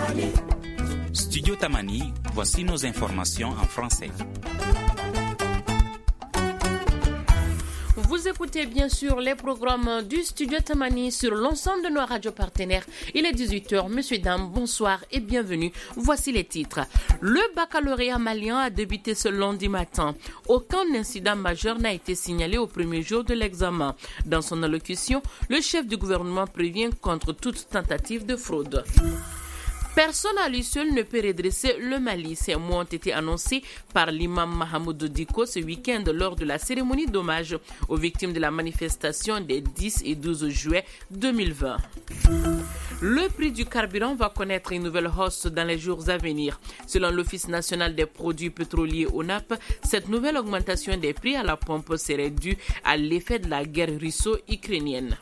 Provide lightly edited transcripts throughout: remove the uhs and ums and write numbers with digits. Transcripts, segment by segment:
Studio Tamani, voici nos informations en français. Vous écoutez bien sûr les programmes du Studio Tamani sur l'ensemble de nos radios partenaires. Il est 18h. Messieurs, dames, bonsoir et bienvenue. Voici les titres. Le baccalauréat malien a débuté ce lundi matin. Aucun incident majeur n'a été signalé au premier jour de l'examen. Dans son allocution, le chef du gouvernement prévient contre toute tentative de fraude. Personne à lui seul ne peut redresser le Mali. Ces mots ont été annoncés par l'imam Mahamoudou Diko ce week-end lors de la cérémonie d'hommage aux victimes de la manifestation des 10 et 12 juillet 2020. Le prix du carburant va connaître une nouvelle hausse dans les jours à venir. Selon l'Office national des produits pétroliers ONAP, cette nouvelle augmentation des prix à la pompe serait due à l'effet de la guerre russo-ukrainienne.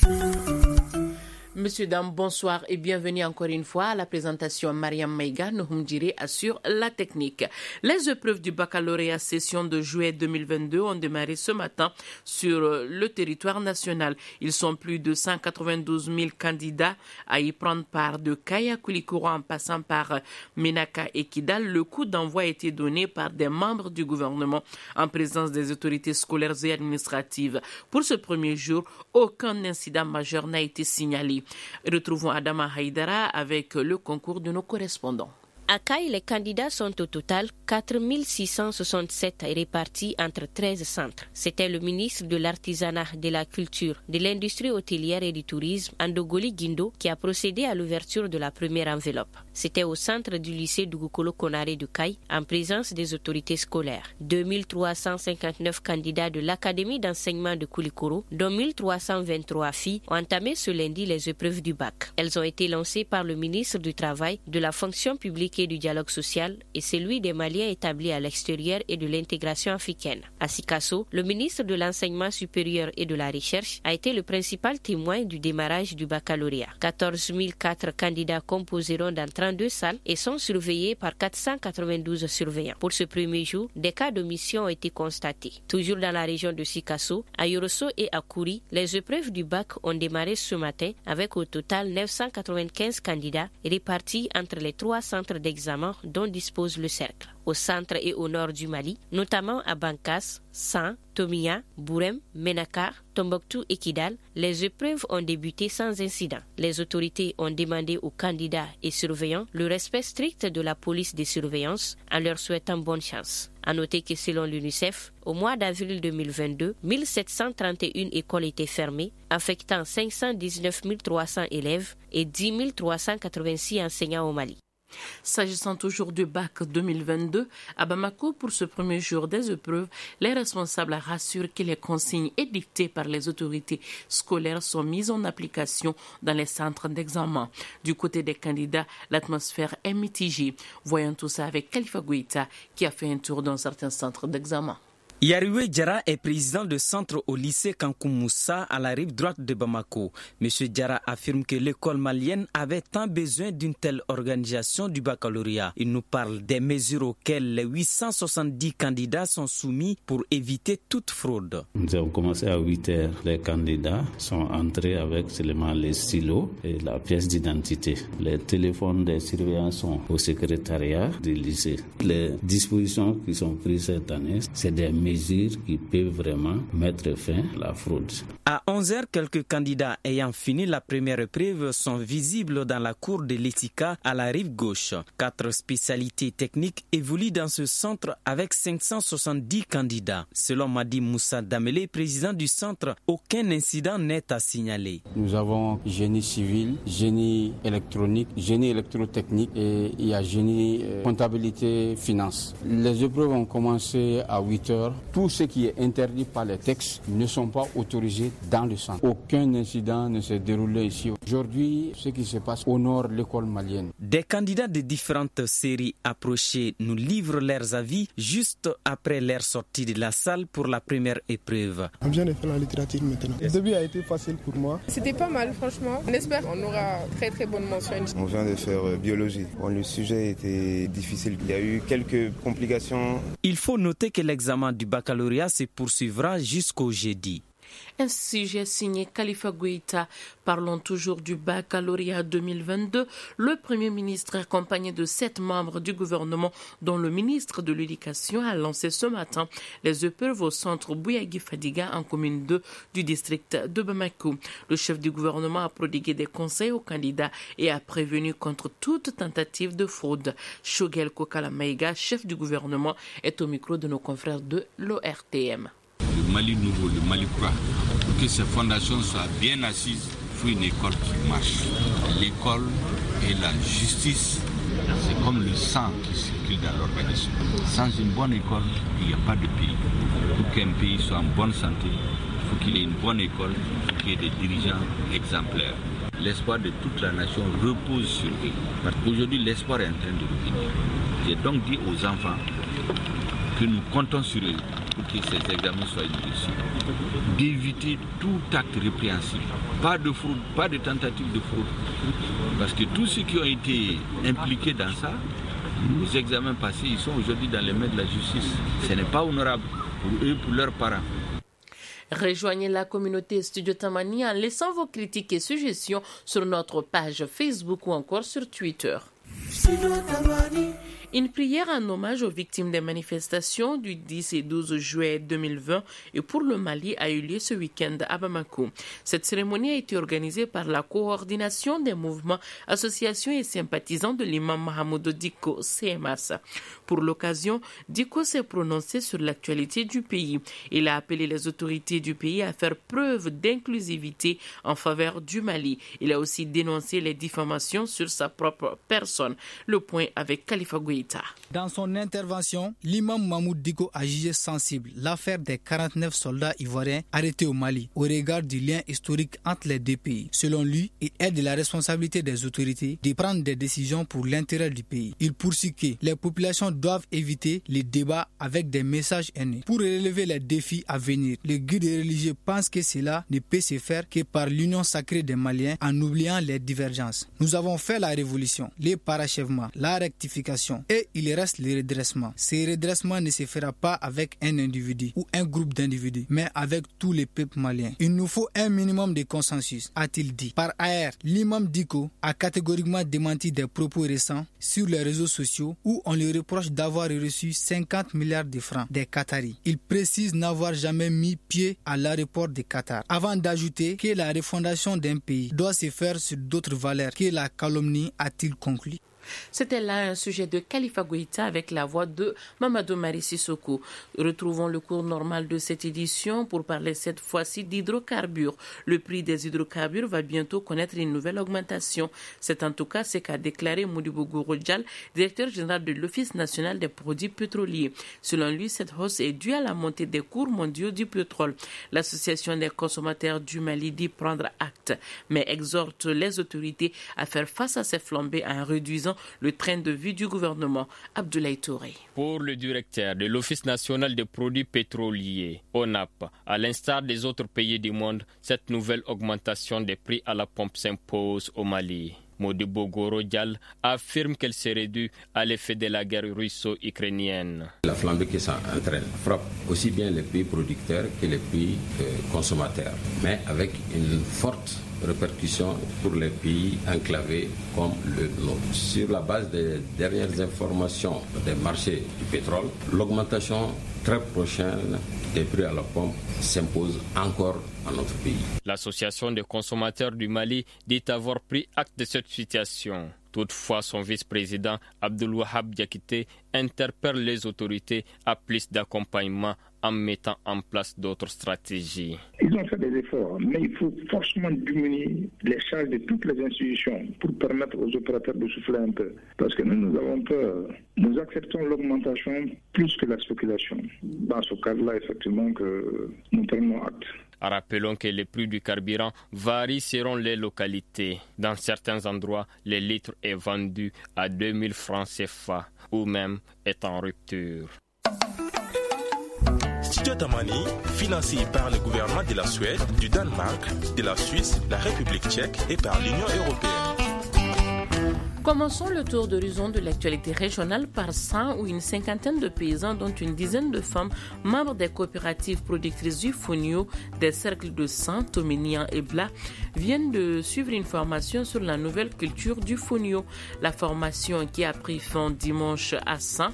Monsieur, dames, bonsoir et bienvenue encore une fois à la présentation. Mariam Maïga Nohumdjiri assure la technique. Les épreuves du baccalauréat session de juillet 2022 ont démarré ce matin sur le territoire national. Ils sont plus de 192 000 candidats à y prendre part de Kaya Koulikoro en passant par Menaka et Kidal. Le coup d'envoi a été donné par des membres du gouvernement en présence des autorités scolaires et administratives. Pour ce premier jour, aucun incident majeur n'a été signalé. Retrouvons Adama Haïdara avec le concours de nos correspondants. À Caille, les candidats sont au total 4 667 répartis entre 13 centres. C'était le ministre de l'Artisanat, de la Culture, de l'Industrie hôtelière et du Tourisme, Andogoli Guindo, qui a procédé à l'ouverture de la première enveloppe. C'était au centre du lycée Dugukolo Konaré de Caille, en présence des autorités scolaires. 2359 candidats de l'Académie d'enseignement de Koulikoro, dont 1323 filles, ont entamé ce lundi les épreuves du bac. Elles ont été lancées par le ministre du Travail, de la Fonction publique et du dialogue social et celui des Maliens établis à l'extérieur et de l'intégration africaine. À Sikasso, le ministre de l'Enseignement supérieur et de la Recherche a été le principal témoin du démarrage du baccalauréat. 14 004 candidats composeront dans 32 salles et sont surveillés par 492 surveillants. Pour ce premier jour, des cas d'omission ont été constatés. Toujours dans la région de Sikasso, à Yorosso et à Kouri, les épreuves du bac ont démarré ce matin avec au total 995 candidats répartis entre les 3 centres d'examen dont dispose le cercle. Au centre et au nord du Mali, notamment à Bankas, San, Tomia, Bourem, Menaka, Tombouctou et Kidal, les épreuves ont débuté sans incident. Les autorités ont demandé aux candidats et surveillants le respect strict de la police des surveillances en leur souhaitant bonne chance. À noter que selon l'UNICEF, au mois d'avril 2022, 1731 écoles étaient fermées, affectant 519 300 élèves et 10 386 enseignants au Mali. S'agissant toujours du bac 2022, à Bamako, pour ce premier jour des épreuves, les responsables rassurent que les consignes édictées par les autorités scolaires sont mises en application dans les centres d'examen. Du côté des candidats, l'atmosphère est mitigée. Voyons tout ça avec Khalifa Gouita, qui a fait un tour dans certains centres d'examen. Yariwe Diarra est président de centre au lycée Kankou Moussa à la rive droite de Bamako. Monsieur Diarra affirme que l'école malienne avait tant besoin d'une telle organisation du baccalauréat. Il nous parle des mesures auxquelles les 870 candidats sont soumis pour éviter toute fraude. Nous avons commencé à 8 heures. Les candidats sont entrés avec seulement les stylos et la pièce d'identité. Les téléphones des surveillants sont au secrétariat du lycée. Les dispositions qui sont prises cette année, c'est des mesures qui peuvent vraiment mettre fin à la fraude. À 11h, quelques candidats ayant fini la première épreuve sont visibles dans la cour de l'Etika à la rive gauche. 4 spécialités techniques évoluent dans ce centre avec 570 candidats. Selon Madi Moussa Damele, président du centre, aucun incident n'est à signaler. Nous avons génie civil, génie électronique, génie électrotechnique et il y a génie comptabilité finance. Les épreuves ont commencé à 8h. Tout ce qui est interdit par les textes ne sont pas autorisés dans le centre. Aucun incident ne s'est déroulé ici. Aujourd'hui, ce qui se passe honore l'école malienne. Des candidats de différentes séries approchées nous livrent leurs avis juste après leur sortie de la salle pour la première épreuve. On vient de faire la littérature maintenant. Le début a été facile pour moi. C'était pas mal franchement. On espère qu'on aura très très bonne mention. On vient de faire biologie. Bon, le sujet était difficile. Il y a eu quelques complications. Il faut noter que l'examen du baccalauréat se poursuivra jusqu'au jeudi. Un sujet signé Khalifa Goïta. Parlons toujours du baccalauréat 2022. Le Premier ministre, accompagné de 7 membres du gouvernement, dont le ministre de l'Éducation, a lancé ce matin les épreuves au centre Bouyagui Fadiga en commune 2 du district de Bamako. Le chef du gouvernement a prodigué des conseils aux candidats et a prévenu contre toute tentative de fraude. Shogel Kokala Maïga, chef du gouvernement, est au micro de nos confrères de l'ORTM. Le Mali nouveau, le Mali croit, pour que ces fondations soient bien assises, il faut une école qui marche. L'école et la justice, c'est comme le sang qui circule dans l'organisme. Sans une bonne école, il n'y a pas de pays. Pour qu'un pays soit en bonne santé, il faut qu'il ait une bonne école, il faut qu'il y ait des dirigeants exemplaires. L'espoir de toute la nation repose sur eux. Parce qu'aujourd'hui, l'espoir est en train de revenir. J'ai donc dit aux enfants que nous comptons sur eux pour que ces examens soient réussis. D'éviter tout acte répréhensible. Pas de fraude, pas de tentative de fraude. Parce que tous ceux qui ont été impliqués dans ça, les examens passés, ils sont aujourd'hui dans les mains de la justice. Ce n'est pas honorable pour eux, pour leurs parents. Rejoignez la communauté Studio Tamani en laissant vos critiques et suggestions sur notre page Facebook ou encore sur Twitter. Une prière en hommage aux victimes des manifestations du 10 et 12 juillet 2020 et pour le Mali a eu lieu ce week-end à Bamako. Cette cérémonie a été organisée par la coordination des mouvements, associations et sympathisants de l'imam Mahamoudou Dicko, CMAS. Pour l'occasion, Dicko s'est prononcé sur l'actualité du pays. Il a appelé les autorités du pays à faire preuve d'inclusivité en faveur du Mali. Il a aussi dénoncé les diffamations sur sa propre personne. Le point avec Khalifa Goïta. Dans son intervention, l'imam Mahmoud Dicko a jugé sensible l'affaire des 49 soldats ivoiriens arrêtés au Mali au regard du lien historique entre les deux pays. Selon lui, il est de la responsabilité des autorités de prendre des décisions pour l'intérêt du pays. Il poursuit que les populations doivent éviter les débats avec des messages haineux. Pour relever les défis à venir, le guide religieux pense que cela ne peut se faire que par l'union sacrée des Maliens en oubliant les divergences. Nous avons fait la révolution, les parachèvements, la rectification et il reste le redressement. Ce redressement ne se fera pas avec un individu ou un groupe d'individus, mais avec tous les peuples maliens. Il nous faut un minimum de consensus, a-t-il dit. Par ailleurs, l'imam Dicko a catégoriquement démenti des propos récents sur les réseaux sociaux où on lui reproche d'avoir reçu 50 milliards de francs des Qataris. Il précise n'avoir jamais mis pied à l'aéroport de Qatar, avant d'ajouter que la refondation d'un pays doit se faire sur d'autres valeurs que la calomnie, a-t-il conclu. C'était là un sujet de Khalifa Goïta avec la voix de Mamadou Mari Sissoko. Retrouvons le cours normal de cette édition pour parler cette fois-ci d'hydrocarbures. Le prix des hydrocarbures va bientôt connaître une nouvelle augmentation. C'est en tout cas ce qu'a déclaré Modibo Gorodjal, directeur général de l'Office national des produits pétroliers. Selon lui, cette hausse est due à la montée des cours mondiaux du pétrole. L'association des consommateurs du Mali dit prendre acte, mais exhorte les autorités à faire face à ces flambées en réduisant le train de vie du gouvernement. Abdoulaye Touré. Pour le directeur de l'Office national des produits pétroliers, ONAP, à l'instar des autres pays du monde, cette nouvelle augmentation des prix à la pompe s'impose au Mali. Modibo Gorodjal affirme qu'elle serait due à l'effet de la guerre russo-ukrainienne. La flambée que ça entraîne frappe aussi bien les pays producteurs que les pays consommateurs, mais avec une forte répercussions pour les pays enclavés comme le nôtre. Sur la base des dernières informations des marchés du pétrole, l'augmentation très prochaine des prix à la pompe s'impose encore à notre pays. L'association des consommateurs du Mali dit avoir pris acte de cette situation. Toutefois, son vice-président Abdelwahab Diakité interpelle les autorités à plus d'accompagnement en mettant en place d'autres stratégies. Ils ont fait des efforts, mais il faut forcément diminuer les charges de toutes les institutions pour permettre aux opérateurs de souffler un peu. Parce que nous avons peur. Nous acceptons l'augmentation plus que la spéculation. Dans ce cadre-là, effectivement, que nous prenons acte. Rappelons que les prix du carburant varient selon les localités. Dans certains endroits, le litre est vendu à 2000 francs CFA ou même est en rupture. Studio Tamani, financé par le gouvernement de la Suède, du Danemark, de la Suisse, la République tchèque et par l'Union européenne. Commençons le tour d'horizon de l'actualité régionale par 100 où une cinquantaine de paysans, dont une dizaine de femmes, membres des coopératives productrices du fonio, des cercles de sang, Tominian et Bla, viennent de suivre une formation sur la nouvelle culture du fonio. La formation qui a pris fin dimanche à 100,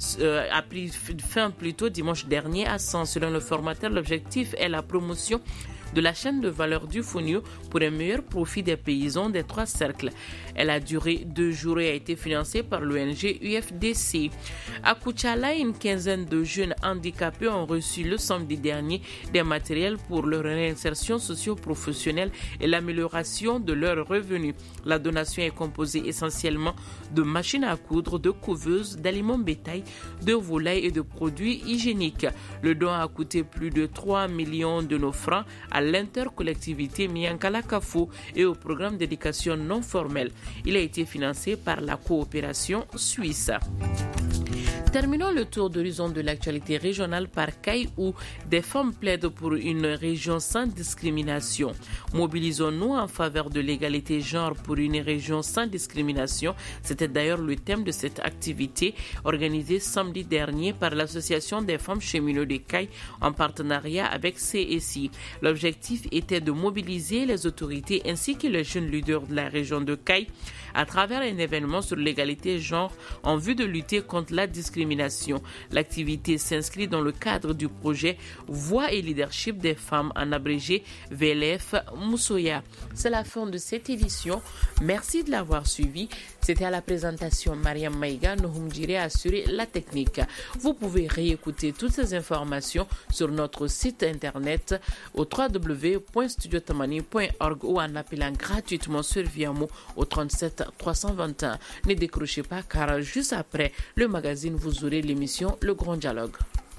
dimanche dernier à 100. Selon le formateur, l'objectif est la promotion de la chaîne de valeur du fonio pour un meilleur profit des paysans des 3 cercles. Elle a duré 2 jours et a été financée par l'ONG UFDC. À Kuchala, une quinzaine de jeunes handicapés ont reçu le samedi dernier des matériels pour leur réinsertion socio-professionnelle et l'amélioration de leurs revenus. La donation est composée essentiellement de machines à coudre, de couveuses, d'aliments bétail, de volailles et de produits hygiéniques. Le don a coûté plus de 3 millions de nos francs à l'intercollectivité Miankala Kafo et au programme d'éducation non formelle. Il a été financé par la coopération suisse. Terminons le tour d'horizon de l'actualité régionale par Caille où des femmes plaident pour une région sans discrimination. Mobilisons-nous en faveur de l'égalité genre pour une région sans discrimination. C'était d'ailleurs le thème de cette activité organisée samedi dernier par l'Association des femmes cheminots de Caille en partenariat avec CSI. L'objectif était de mobiliser les autorités ainsi que les jeunes leaders de la région de Caille à travers un événement sur l'égalité genre en vue de lutter contre la discrimination. L'activité s'inscrit dans le cadre du projet Voix et leadership des femmes, en abrégé VLF Moussoya. C'est la fin de cette édition. Merci de l'avoir suivi. C'était à la présentation Mariam Maïga, Nohum Djire a assuré la technique. Vous pouvez réécouter toutes ces informations sur notre site internet au www.studiotamani.org ou en appelant gratuitement sur Viamo au 37 321. Ne décrochez pas car juste après le magazine, vous aurez l'émission Le Grand Dialogue.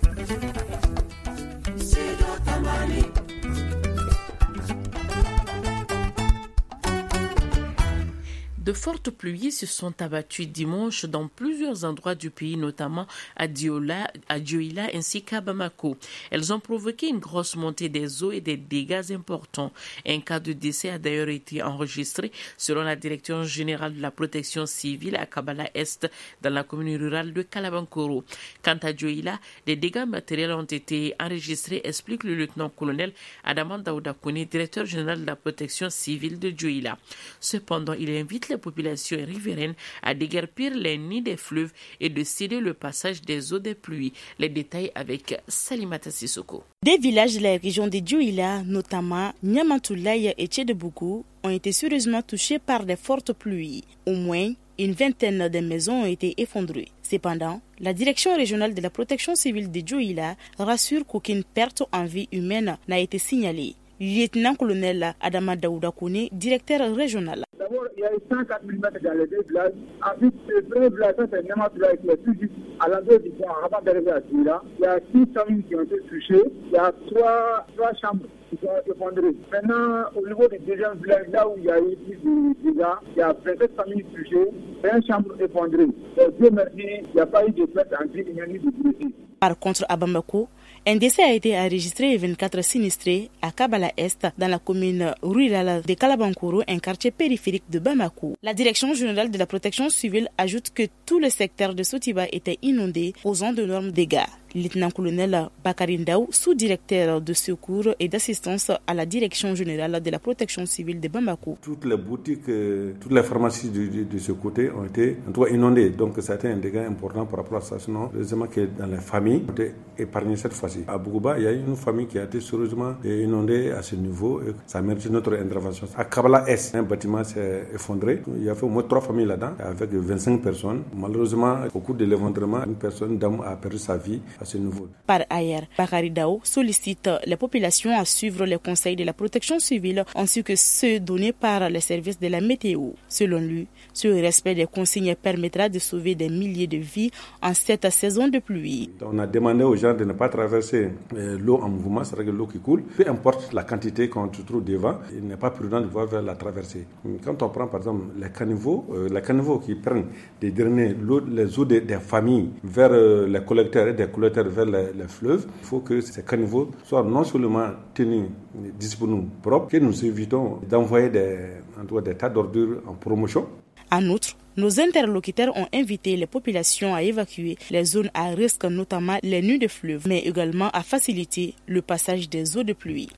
De fortes pluies se sont abattues dimanche dans plusieurs endroits du pays, notamment à Dioila ainsi qu'à Bamako. Elles ont provoqué une grosse montée des eaux et des dégâts importants. Un cas de décès a d'ailleurs été enregistré selon la Direction générale de la protection civile à Kabala Est, dans la commune rurale de Kalabankoro. Quant à Dioila, des dégâts matériels ont été enregistrés, explique le lieutenant-colonel Adaman Daoudakone, directeur général de la protection civile de Dioila. Cependant, il invite les populations riveraines à déguerpir les nids des fleuves et de céder le passage des eaux des pluies. Les détails avec Salimata Sissoko. Des villages de la région de Dioila, notamment Niamantoulaye et Tchedebougou, ont été sérieusement touchés par des fortes pluies. Au moins une vingtaine de maisons ont été effondrées. Cependant, la direction régionale de la protection civile de Dioila rassure qu'aucune perte en vie humaine n'a été signalée. Lieutenant-colonel Adama Daoudakone, directeur régional. D'abord, il y a eu 104 mm dans les 2 villages. Ensuite, le premier village, c'est Niamantoulaye qui est tout juste à l'entrée du pont avant d'arriver à Dioila. Il y a 6 familles qui ont été touchées. Il y a 3 chambres qui sont effondrées. Maintenant, au niveau du deuxième village, là où il y a eu plus de dégâts, il y a 27 familles touchées, 20 chambres effondrées. Dieu merci, il n'y a pas eu de perte en vie, il n'y a eu de blessés. Par contre, à Bamako, un décès a été enregistré et 24 sinistrés à Kabala Est, dans la commune rurale de Kalabankoro, un quartier périphérique de Bamako. La Direction générale de la protection civile ajoute que tout le secteur de Sotiba était inondé, causant d'énormes dégâts. Lieutenant-colonel Bakari Ndaou, sous-directeur de secours et d'assistance à la Direction générale de la protection civile de Bamako. Toutes les boutiques, toutes les pharmacies de ce côté ont été en tout cas inondées. Donc ça a été un dégât important par rapport à ça. Sinon, heureusement que dans les familles, on a été épargné cette fois-ci. À Bougouba, il y a une famille qui a été sérieusement inondée à ce niveau et ça mérite notre intervention. À Kabala Est, un bâtiment s'est effondré. Il y a fait au moins 3 familles là-dedans avec 25 personnes. Malheureusement, au cours de l'effondrement, une dame a perdu sa vie à ce niveau. Par ailleurs, Bakari Dao sollicite les populations à suivre les conseils de la protection civile ainsi que ceux donnés par les services de la météo. Selon lui, ce respect des consignes permettra de sauver des milliers de vies en cette saison de pluie. On a demandé aux gens de ne pas traverser l'eau en mouvement, c'est-à-dire l'eau qui coule. Peu importe la quantité qu'on trouve devant, il n'est pas prudent de voir vers la traversée. Quand on prend par exemple les caniveaux qui prennent des derniers les eaux des familles vers les collecteurs et des collecteurs vers les fleuves, il faut que ces caniveaux soient non seulement tenus disponibles propres, que nous évitons d'envoyer des tas d'ordures en promotion. En outre, Nos interlocuteurs ont invité les populations à évacuer les zones à risque, notamment les nus de fleuves, mais également à faciliter le passage des eaux de pluie.